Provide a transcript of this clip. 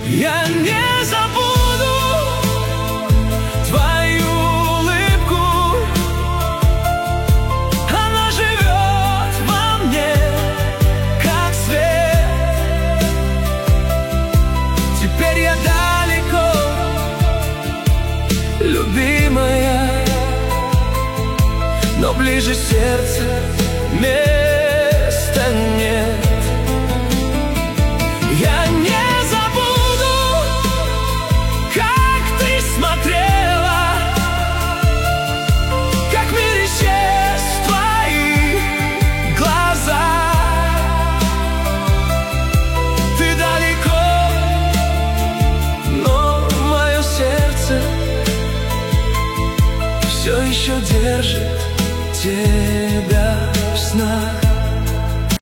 Я не забуду твою улыбку, она живет во мне, как свет. Теперь я далеко, любимая, но ближе сердце.